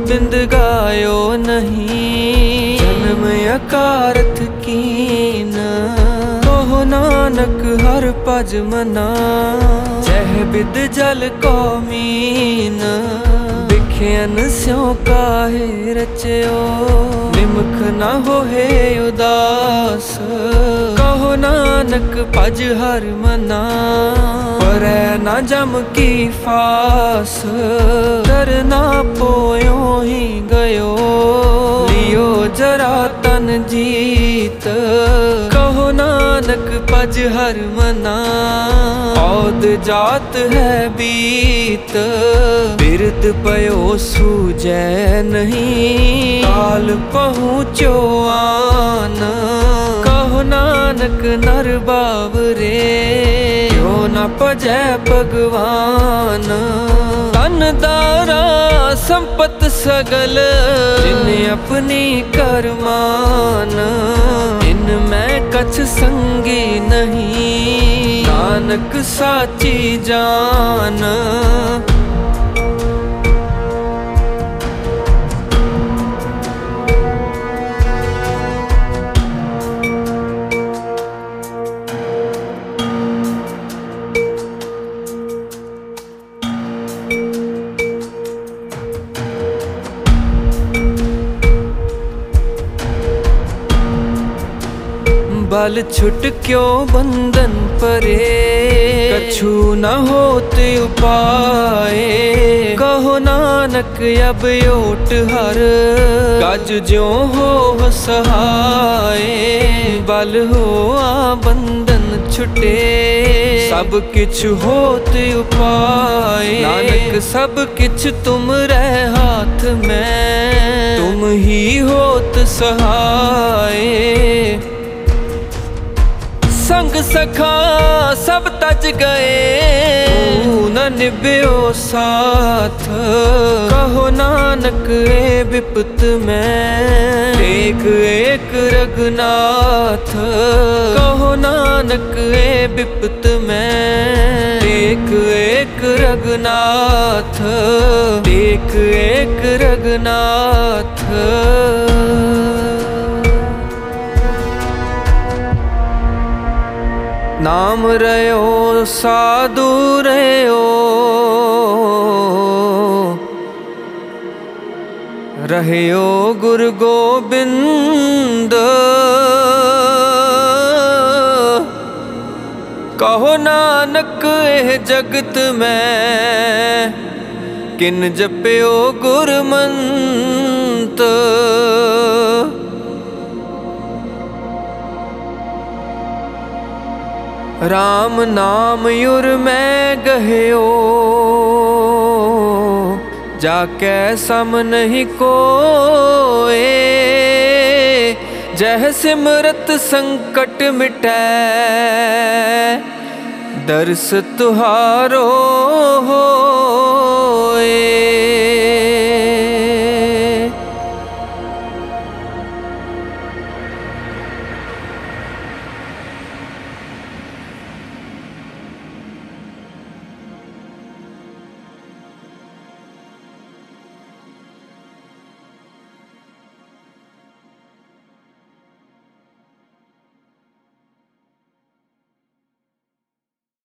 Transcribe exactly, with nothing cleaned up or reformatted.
बिंद गायो नहीं। जन्म अकारथ कीन कहो नानक हर भज मना। जह बिद जल को मीन बिख्यन स्यों काहे रचयो। निमख न होए उदास कहो नानक भज हर मना। परै न जम की फास डरना पोयो ही गयो। लियो जरा तन जीत कहो नानक भज हर मना। औद जात है बीत बिरद पयो सूझै नहीं। काल पहुँचो आन कहो नानक नर बावरे। क्यों न भजै भगवान धन दारा संपत सगल। जिन अपनी करमान इन मैं कछ संगी नहीं। नानक साची जान बल छुट क्यों बंधन परे। कछु न होत उपाय कहो नानक अब ओट हर। गज ज्यों हो सहाय बल हो आ बंधन छुटे। सब किछ होत उपाय नानक सब किछ तुम रे हाथ में। तुम ही होत सहाय संग सखा सब तज गए न निभ्यो साथ। कहो नानक ए विपत में एक एक रघुनाथ। कहो नानक ए विपत में एक एक रघुनाथ। एक एक रघुनाथ। नाम रयो साधु रयो रहयो गुरु गोबिंद। कहो नानक एह जगत में किन जप्यो गुरमंत। राम नाम युर मैं गह्यो जाकै सम नहीं कोए। जह सिमरत संकट मिटै दर्श तुहारो होए।